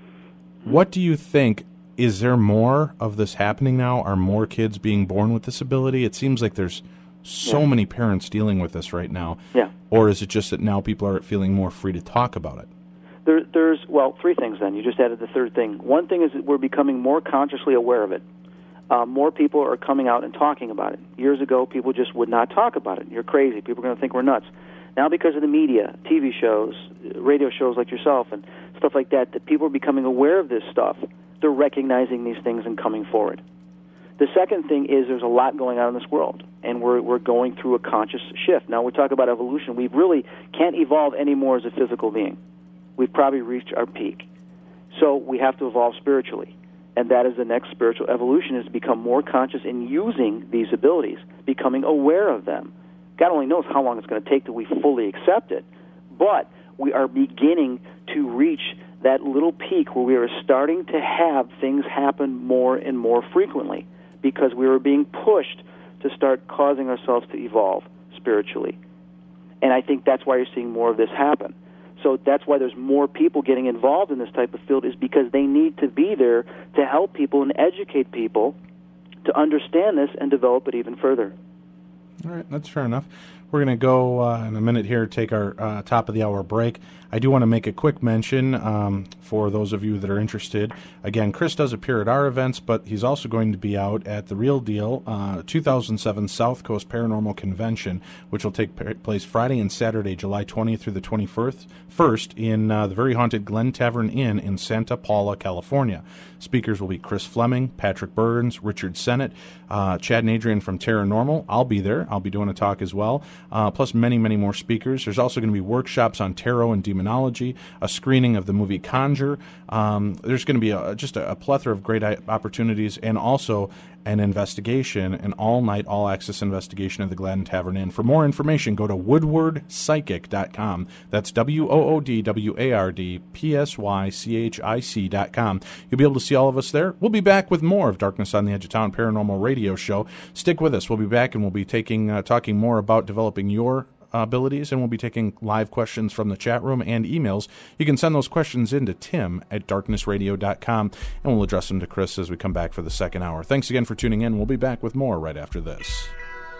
What do you think? Is there more of this happening now? Are more kids being born with this ability? It seems like there's so many parents dealing with this right now. Yeah. Or is it just that now people are feeling more free to talk about it? There's three things then. You just added the third thing. One thing is that we're becoming more consciously aware of it. More people are coming out and talking about it. Years ago, people just would not talk about it. You're crazy. People are going to think we're nuts. Now, because of the media, TV shows, radio shows like yourself, and stuff like that, that people are becoming aware of this stuff. They're recognizing these things and coming forward. The second thing is there's a lot going on in this world, and we're going through a conscious shift. Now, we talk about evolution. We really can't evolve anymore as a physical being. We've probably reached our peak. So we have to evolve spiritually, and that is the next spiritual evolution, is to become more conscious in using these abilities, becoming aware of them. God only knows how long it's going to take till we fully accept it, but we are beginning to reach that little peak where we are starting to have things happen more and more frequently because we are being pushed to start causing ourselves to evolve spiritually. And I think that's why you're seeing more of this happen. So that's why there's more people getting involved in this type of field, is because they need to be there to help people and educate people to understand this and develop it even further. All right, that's fair enough. We're going to go in a minute here, take our top of the hour break. I do want to make a quick mention for those of you that are interested. Again, Chris does appear at our events, but he's also going to be out at the Real Deal 2007 South Coast Paranormal Convention, which will take place Friday and Saturday, July 20th through the 21st in the very haunted Glen Tavern Inn in Santa Paula, California. Speakers will be Chris Fleming, Patrick Burns, Richard Sennett, Chad and Adrian from Terranormal. I'll be there. I'll be doing a talk as well, plus many, many more speakers. There's also going to be workshops on tarot and demonology, a screening of the movie Conjure. There's going to be just a plethora of great opportunities, and also an investigation, an all-night, all-access investigation of the Glen Tavern Inn. For more information, go to woodwardpsychic.com. That's woodwardpsychic.com. You'll be able to see all of us there. We'll be back with more of Darkness on the Edge of Town Paranormal Radio Show. Stick with us. We'll be back, and we'll be talking more about developing your abilities, and we'll be taking live questions from the chat room and emails. You can send those questions in to tim@darknessradio.com, and we'll address them to Chris as we come back for the second hour. Thanks again for tuning in. We'll be back with more right after this.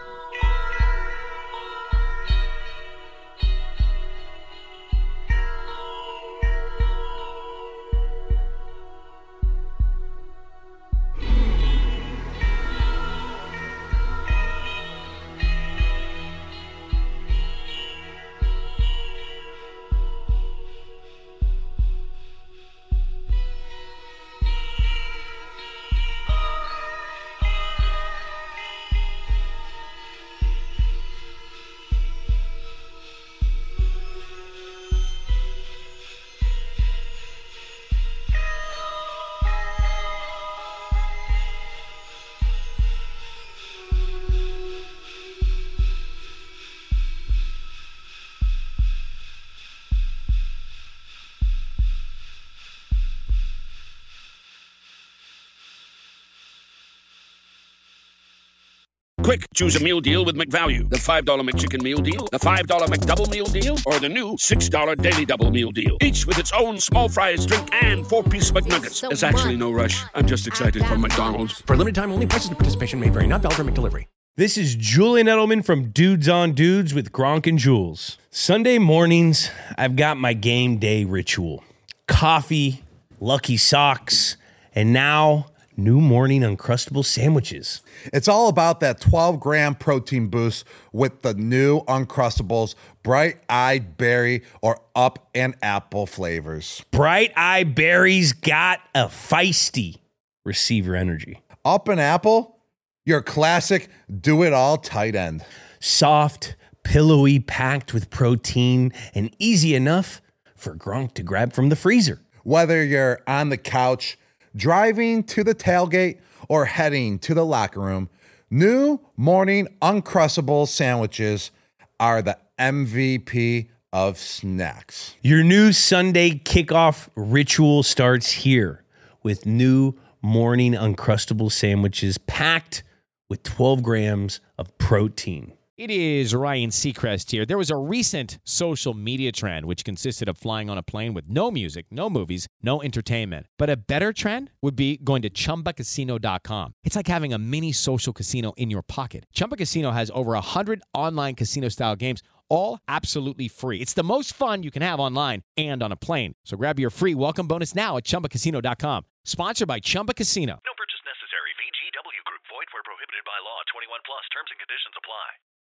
Quick, choose a meal deal with McValue. The $5 McChicken meal deal, the $5 McDouble meal deal, or the new $6 Daily Double meal deal. Each with its own small fries, drink, and 4-piece McNuggets. There's actually no rush. I'm just excited for McDonald's. For limited time only, prices and participation may vary. Not valid for McDelivery. This is Julian Edelman from Dudes on Dudes with Gronk and Jules. Sunday mornings, I've got my game day ritual. Coffee, Lucky Socks, and now new morning Uncrustable sandwiches. It's all about that 12-gram protein boost with the new Uncrustables Bright-Eyed Berry or Up and Apple flavors. Bright-Eyed Berry's got a feisty receiver energy. Up and Apple, your classic do-it-all tight end. Soft, pillowy, packed with protein, and easy enough for Gronk to grab from the freezer. Whether you're on the couch, driving to the tailgate, or heading to the locker room, new morning Uncrustable sandwiches are the MVP of snacks. Your new Sunday kickoff ritual starts here with new morning Uncrustable sandwiches packed with 12 grams of protein. It is Ryan Seacrest here. There was a recent social media trend which consisted of flying on a plane with no music, no movies, no entertainment. But a better trend would be going to ChumbaCasino.com. It's like having a mini social casino in your pocket. Chumba Casino has over 100 online casino-style games, all absolutely free. It's the most fun you can have online and on a plane. So grab your free welcome bonus now at ChumbaCasino.com. Sponsored by Chumba Casino. No purchase necessary. VGW Group. Void where prohibited by law. 21 plus. Terms and conditions apply.